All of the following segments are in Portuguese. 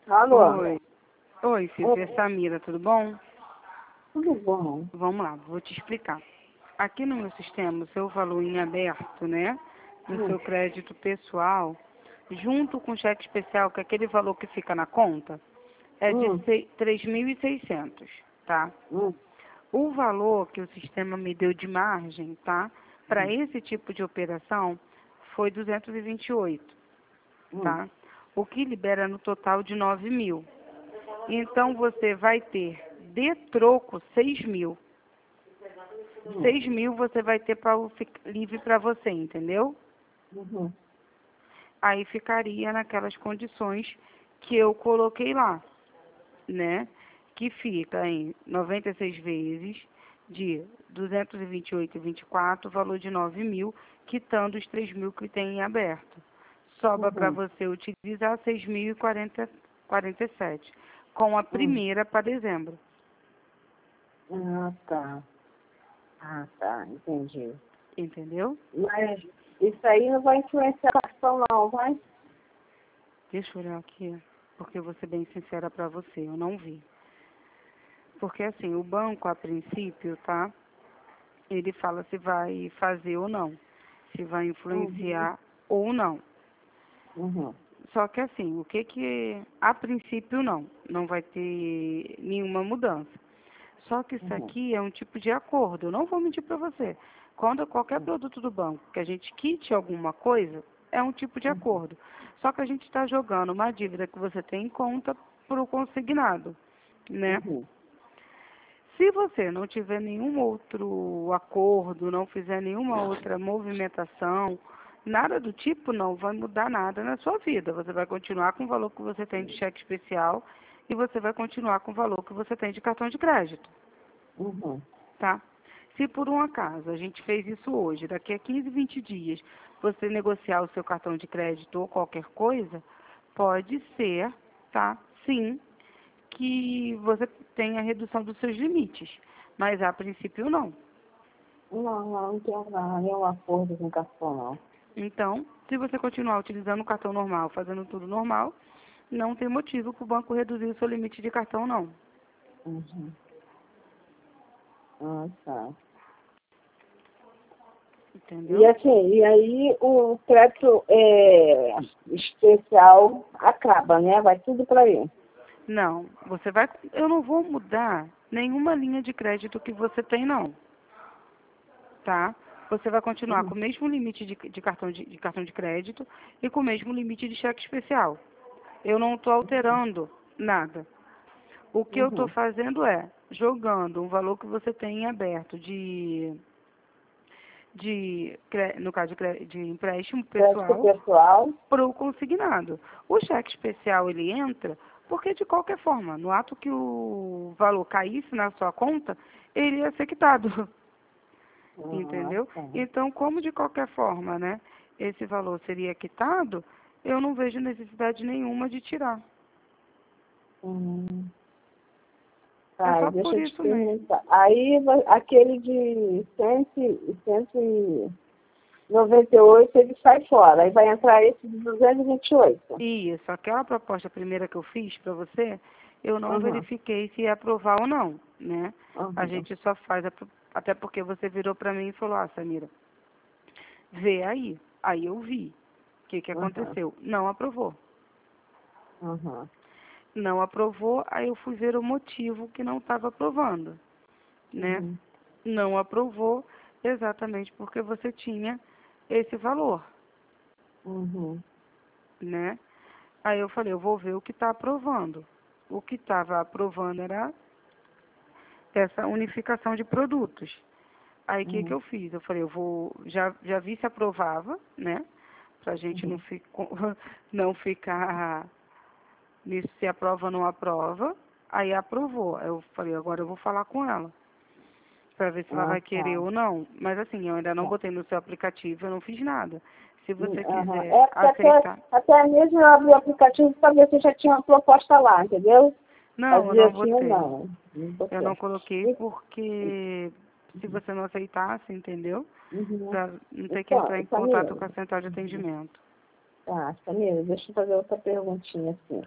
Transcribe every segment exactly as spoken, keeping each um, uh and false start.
Alô? Oi. Oi, Cícia, é Samira, tudo bom? Tudo bom? Vamos lá, vou te explicar. Aqui no meu sistema, o seu valor em aberto, né, do Hum, seu crédito pessoal, junto com o cheque especial, que é aquele valor que fica na conta, é de hum, sei- três mil e seiscentos, tá? hum, O valor que o sistema me deu de margem, tá, para hum, esse tipo de operação foi duzentos e vinte e oito, hum, tá? O que libera no total de nove mil. Então você vai ter de troco seis mil. hum, Seis mil você vai ter pra, livre para você, entendeu? uhum, Aí ficaria naquelas condições que eu coloquei lá, né? Que fica em noventa e seis vezes de duzentos e vinte e oito vírgula vinte e quatro, valor de nove mil, quitando os três mil que tem em aberto. Sobra para uhum. você utilizar seis mil e quarenta e sete, com a Hum. primeira para dezembro. Ah, tá. Ah, tá, entendi. Entendeu? Mas isso aí não vai influenciar a ação não, vai? Deixa eu olhar aqui, porque eu vou ser bem sincera para você, eu não vi. Porque assim, o banco, a princípio, tá? Ele fala se vai fazer ou não, se vai Uhum, influenciar ou não. uhum, Só que assim, o que que, a princípio não, não vai ter nenhuma mudança. Só que isso uhum, aqui é um tipo de acordo, eu não vou mentir para você. Quando qualquer produto do banco que a gente quite alguma coisa, é um tipo de uhum, acordo. Só que a gente está jogando uma dívida que você tem em conta para o consignado, né? uhum, Se você não tiver nenhum outro acordo, não fizer nenhuma outra movimentação, nada do tipo, não vai mudar nada na sua vida. Você vai continuar com o valor que você tem de cheque especial e você vai continuar com o valor que você tem de cartão de crédito, uhum, tá? Se por um acaso a gente fez isso hoje, daqui a quinze, vinte dias, você negociar o seu cartão de crédito ou qualquer coisa, pode ser, tá? Sim, que você tenha redução dos seus limites, mas a princípio não. Não, não, não tem nada, nenhum acordo com o cartão, não. Então, se você continuar utilizando o cartão normal, fazendo tudo normal, não tem motivo para o banco reduzir o seu limite de cartão, não. Uhum. Ah, tá. E Entendeu? assim, e aí o crédito é, especial acaba, né? Vai tudo para ele. Não, você vai. Eu não vou mudar nenhuma linha de crédito que você tem, não. Tá? Você vai continuar Uhum, com o mesmo limite de, de cartão de, de cartão de crédito e com o mesmo limite de cheque especial. Eu não estou alterando nada. O que eu estou uhum. fazendo é jogando um valor que você tem em aberto de, de cre- no caso de, cre- de empréstimo Crédito pessoal pessoal. para o consignado. O cheque especial ele entra porque de qualquer forma, no ato que o valor caísse na sua conta, ele ia ser quitado. Ah, Entendeu? tá. Então, como de qualquer forma, né, esse valor seria quitado, eu não vejo necessidade nenhuma de tirar. Hum, É tá, só deixa por eu te isso mesmo. perguntar. Aí vai- aquele de cem, cento e noventa e oito ele sai fora. Aí vai entrar esse de duzentos e vinte e oito. Isso, aquela proposta primeira que eu fiz para você, eu não Uhum, verifiquei se ia aprovar ou não, né? A uhum, gente só faz, a pro- até porque você virou para mim e falou, ah, Samira, vê aí. Aí eu vi. O que que uhum, aconteceu? Não aprovou. uhum, Não aprovou, aí eu fui ver o motivo que não estava aprovando, né? uhum, Não aprovou exatamente porque você tinha esse valor, uhum, né? Aí eu falei, eu vou ver o que está aprovando. O que estava aprovando era essa unificação de produtos. Aí o que que uhum, eu fiz? Eu falei, eu vou, já, já vi se aprovava, né? Pra gente não, uhum. fico, não ficar nisso se aprova ou não aprova. Aí aprovou. Aí eu falei, agora eu vou falar com ela, para ver se ela Ah, vai querer tá. ou não. Mas assim, eu ainda não Tá. botei no seu aplicativo, eu não fiz nada. Se Hum, você aham. quiser É porque até, aceitar. até mesmo eu abri o aplicativo para ver se já tinha uma proposta lá, entendeu? Não, eu Fazia não assim ou botei. não. Não Eu não botei. coloquei E- porque se você não aceitasse, entendeu? Uhum. Para não ter que Então, entrar em contato Samir, com a central de atendimento. tá, Samir, deixa eu fazer outra perguntinha assim.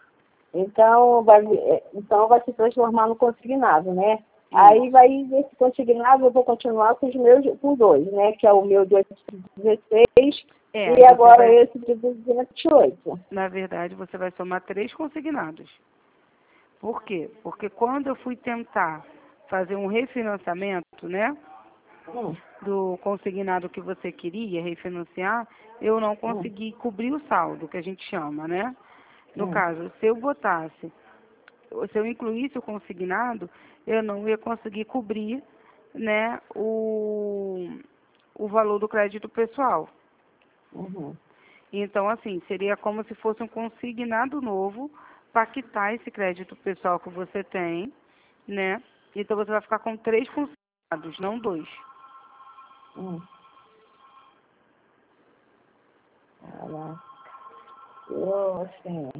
Então vai, é, então vai se transformar no consignado, né? Isso. Aí vai, esse consignado, eu vou continuar com os meus, com dois, né? Que é o meu de oitocentos e dezesseis É, e você agora vai, esse de duzentos e oito. na verdade, você vai somar três consignados. Por quê? Porque quando eu fui tentar fazer um refinanciamento, né, Hum, do consignado que você queria refinanciar, eu não hum, consegui cobrir o saldo, que a gente chama, né? No hum, caso, se eu botasse, se eu incluísse o consignado, eu não ia conseguir cobrir, né, o, o valor do crédito pessoal. uhum. Então, assim, seria como se fosse um consignado novo para quitar esse crédito pessoal que você tem, né? Então você vai ficar com três consignados, não dois. Hum. Caraca. Eu, assim,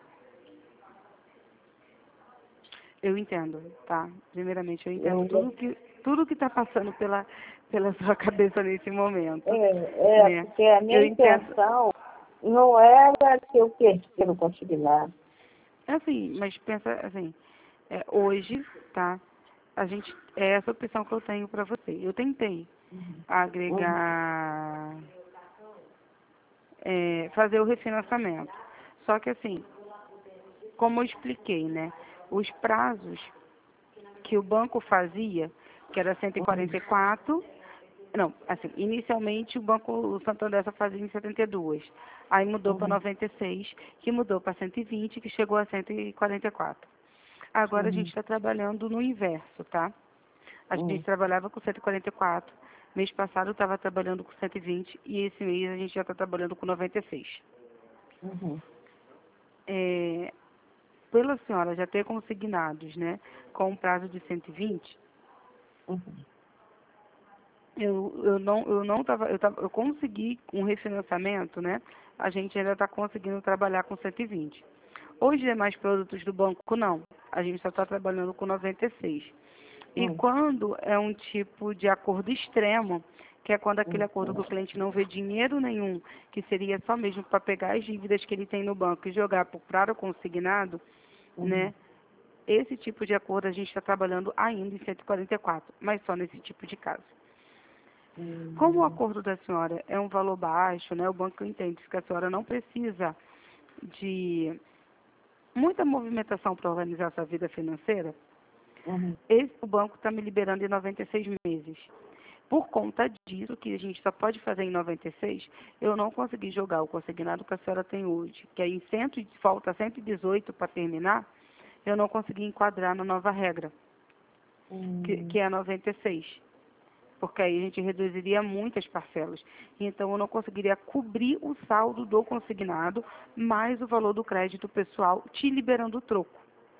Eu entendo, tá? Primeiramente, eu entendo eu, tudo que tudo que está passando pela pela sua cabeça nesse momento, é, é, né? porque a Eu minha entendo, intenção não era que eu perder o consignado. assim, mas pensa assim, é, hoje, tá? A gente é essa opção que eu tenho para você. Eu tentei Uhum, agregar, é, fazer o refinanciamento. Só que assim, como eu expliquei, né? Os prazos que o banco fazia, que era cento e quarenta uhum, e quatro, não, assim, inicialmente o Banco o Santander só fazia em setenta e dois, aí mudou para uhum, noventa e seis, que mudou para cento e vinte, que chegou a cento e quarenta e quatro. Agora a gente uhum, está trabalhando no inverso, tá? A gente uhum, trabalhava com cento e quarenta e quatro, mês passado estava trabalhando com cento e vinte e esse mês a gente já está trabalhando com noventa e seis. uhum, É, pela senhora já ter consignados, né, com um prazo de cento e vinte, uhum, eu, eu não, eu não tava, eu tava, eu consegui um refinanciamento, né, a gente ainda está conseguindo trabalhar com cento e vinte. Os demais produtos do banco, não. A gente só está trabalhando com noventa e seis. E uhum, quando é um tipo de acordo extremo, que é quando aquele uhum, acordo que o cliente não vê dinheiro nenhum, que seria só mesmo para pegar as dívidas que ele tem no banco e jogar para o consignado, uhum, né? Esse tipo de acordo a gente está trabalhando ainda em cento e quarenta e quatro, mas só nesse tipo de caso. Como o uhum, acordo da senhora é um valor baixo, né? O banco entende que a senhora não precisa de muita movimentação para organizar sua vida financeira, uhum, esse o banco está me liberando em noventa e seis meses. Por conta disso, que a gente só pode fazer em noventa e seis, eu não consegui jogar o consignado que a senhora tem hoje, que aí em cem, falta cento e dezoito para terminar, eu não consegui enquadrar na nova regra, que, uhum, que é a noventa e seis. Porque aí a gente reduziria muitas parcelas. Então, eu não conseguiria cobrir o saldo do consignado, mais o valor do crédito pessoal, te liberando o troco.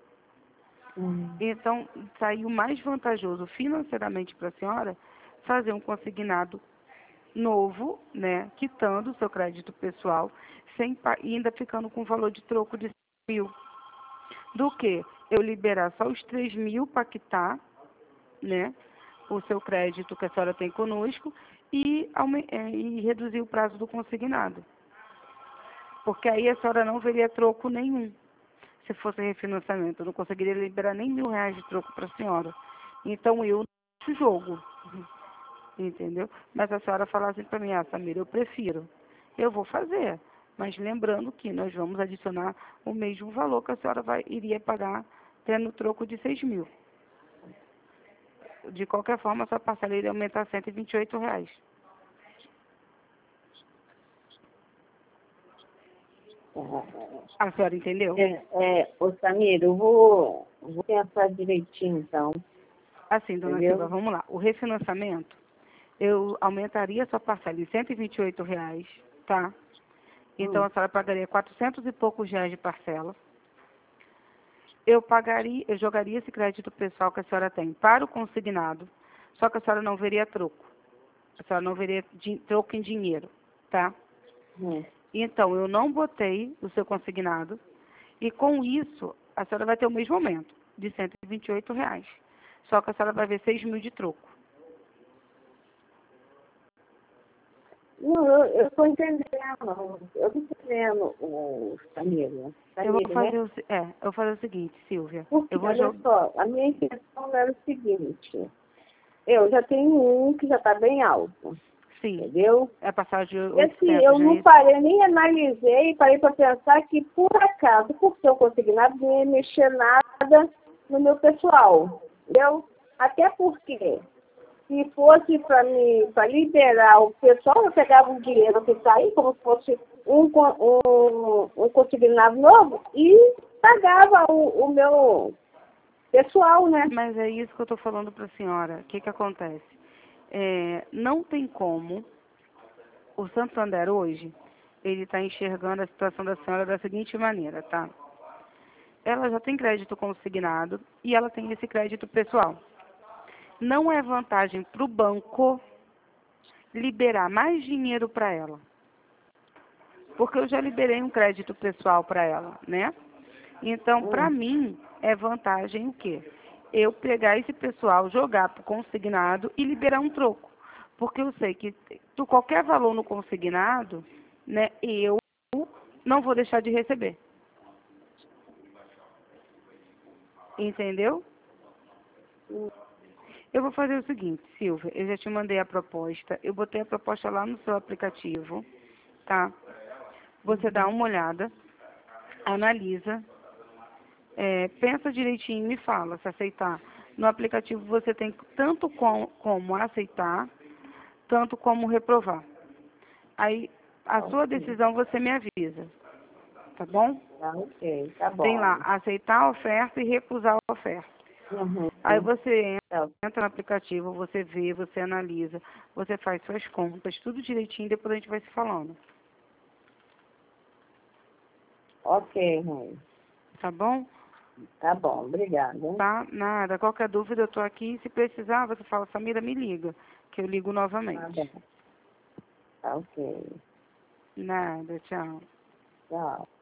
uhum, Então, saiu mais vantajoso financeiramente para a senhora fazer um consignado novo, né, quitando o seu crédito pessoal, sem, pa- e ainda ficando com o valor de troco de mil, do que eu liberar só os três mil para quitar, né, o seu crédito que a senhora tem conosco e, aume- eh, e reduzir o prazo do consignado. Porque aí a senhora não veria troco nenhum. Se fosse refinanciamento, eu não conseguiria liberar nem mil reais de troco para a senhora. Então eu não jogo, entendeu? Mas a senhora fala assim para mim, ah, Samira, eu prefiro. Eu vou fazer, mas lembrando que nós vamos adicionar o mesmo valor que a senhora vai, iria pagar tendo troco de seis mil. De qualquer forma, a sua parcela iria aumentar a cento e vinte e oito reais. uhum. A senhora entendeu? É, é, ô Samir, eu vou, vou pensar direitinho então, Assim, dona Silva, entendeu? vamos lá. O refinanciamento, eu aumentaria a sua parcela em cento e vinte e oito reais, tá? Então Hum, a senhora pagaria quatrocentos e poucos reais de parcela. Eu pagaria, eu jogaria esse crédito pessoal que a senhora tem para o consignado, só que a senhora não veria troco. A senhora não veria di- troco em dinheiro, tá? hum. Então eu não botei o seu consignado e com isso a senhora vai ter o mesmo aumento de cento e vinte e oito reais. Só que a senhora vai ver seis mil de troco. Não, eu estou entendendo. Eu estou entendendo o Samira. Eu vou Samira, fazer né? o, se- é, eu vou fazer o seguinte, Silvia. Porque, Eu vou olha jogar. só, a minha intenção era o seguinte. Eu já tenho um que já está bem alto, Sim. entendeu? É passar de E assim, oitocentos, eu não é não isso? parei, nem analisei, parei para pensar que, por acaso, por ser um consignado, não ia mexer nada no meu pessoal, entendeu? Até porque, se fosse para me, para liberar o pessoal, eu pegava o dinheiro que está aí, como se fosse um, con- um, um consignado novo, e pagava o, o meu pessoal, né? Mas é isso que eu estou falando para a senhora. O que que acontece? É, não tem como o Santander hoje, ele está enxergando a situação da senhora da seguinte maneira, tá? Ela já tem crédito consignado e ela tem esse crédito pessoal. Não é vantagem para o banco liberar mais dinheiro para ela. Porque eu já liberei um crédito pessoal para ela, né? Então, para Hum. mim, é vantagem o quê? Eu pegar esse pessoal, jogar para o consignado e liberar um troco. Porque eu sei que tu, qualquer valor no consignado, né, eu não vou deixar de receber. Entendeu? Eu vou fazer o seguinte, Silvia, eu já te mandei a proposta, eu botei a proposta lá no seu aplicativo, tá? Você dá uma olhada, analisa, é, pensa direitinho e me fala se aceitar. No aplicativo você tem tanto com, como aceitar, tanto como reprovar. Aí, a Tá sua ok, decisão você me avisa, tá bom? tá ok, tá Tem lá, bom. aceitar a oferta e recusar a oferta. Uhum. Aí você Tá, entra no aplicativo, você vê, você analisa, você faz suas contas, tudo direitinho, depois a gente vai se falando. ok, mãe. Tá bom? Tá bom, obrigada. Tá? Nada. Qualquer dúvida eu tô aqui. Se precisar, você fala, Samira, me liga, que eu ligo Tá novamente. bom. Tá ok. Nada, tchau. Tchau.